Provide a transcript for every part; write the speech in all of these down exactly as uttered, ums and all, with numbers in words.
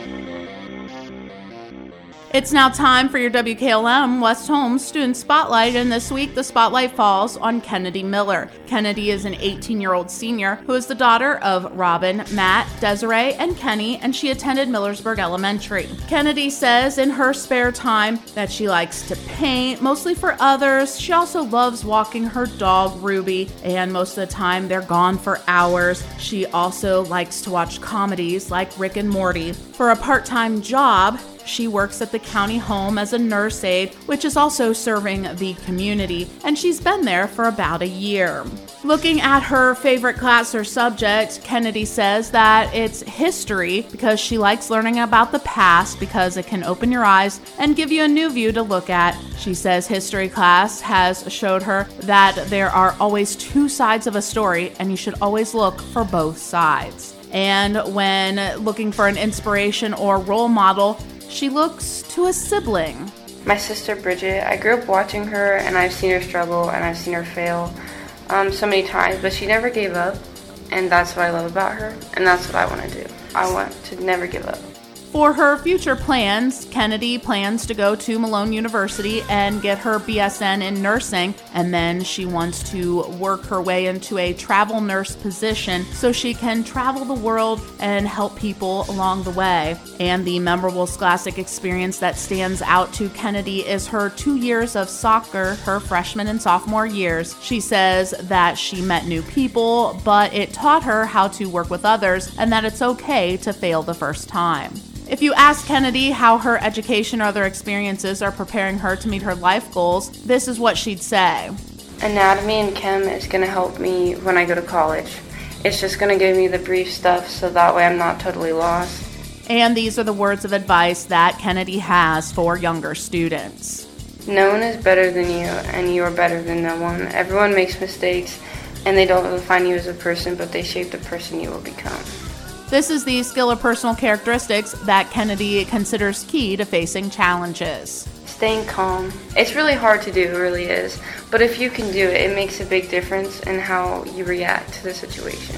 It's now time for your W K L M West Holmes Student Spotlight, and this week the spotlight falls on Kennedy Miller. Kennedy is an eighteen-year-old senior who is the daughter of Robin, Matt, Desiree, and Kenny, and she attended Millersburg Elementary. Kennedy says in her spare time that she likes to paint, mostly for others. She also loves walking her dog, Ruby, and most of the time they're gone for hours. She also likes to watch comedies like Rick and Morty. For a part-time job, she works at the county home as a nurse aide, which is also serving the community, and she's been there for about a year. Looking at her favorite class or subject, Kennedy says that it's history because she likes learning about the past because it can open your eyes and give you a new view to look at. She says history class has showed her that there are always two sides of a story and you should always look for both sides. And when looking for an inspiration or role model, she looks to a sibling. My sister Bridget, I grew up watching her and I've seen her struggle and I've seen her fail um, so many times, but she never gave up, and that's what I love about her, and that's what I want to do. I want to never give up. For her future plans, Kennedy plans to go to Malone University and get her B S N in nursing, and then she wants to work her way into a travel nurse position so she can travel the world and help people along the way. And the memorable scholastic experience that stands out to Kennedy is her two years of soccer, her freshman and sophomore years. She says that she met new people, but it taught her how to work with others and that it's okay to fail the first time. If you ask Kennedy how her education or other experiences are preparing her to meet her life goals, this is what she'd say. Anatomy and chem is going to help me when I go to college. It's just going to give me the brief stuff so that way I'm not totally lost. And these are the words of advice that Kennedy has for younger students. No one is better than you, and you are better than no one. Everyone makes mistakes, and they don't define you as a person, but they shape the person you will become. This is the skill or personal characteristics that Kennedy considers key to facing challenges. Staying calm. It's really hard to do, it really is. But if you can do it, it makes a big difference in how you react to the situation.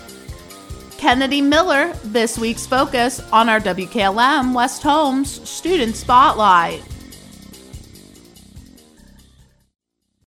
Kennedy Miller, this week's focus on our W K L M West Holmes Student Spotlight.